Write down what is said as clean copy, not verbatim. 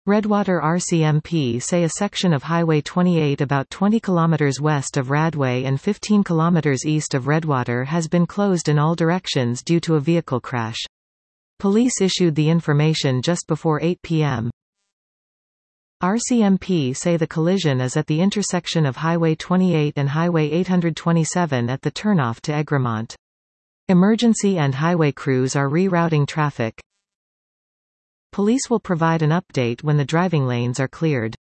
Redwater RCMP say a section of Highway 28 about 20 km west of Radway and 15 km east of Redwater has been closed in all directions due to a vehicle crash. Police issued the information just before 8 p.m. RCMP say the collision is at the intersection of Highway 28 and Highway 827 at the turnoff to Egremont. Emergency and highway crews are rerouting traffic. Police will provide an update when the driving lanes are cleared.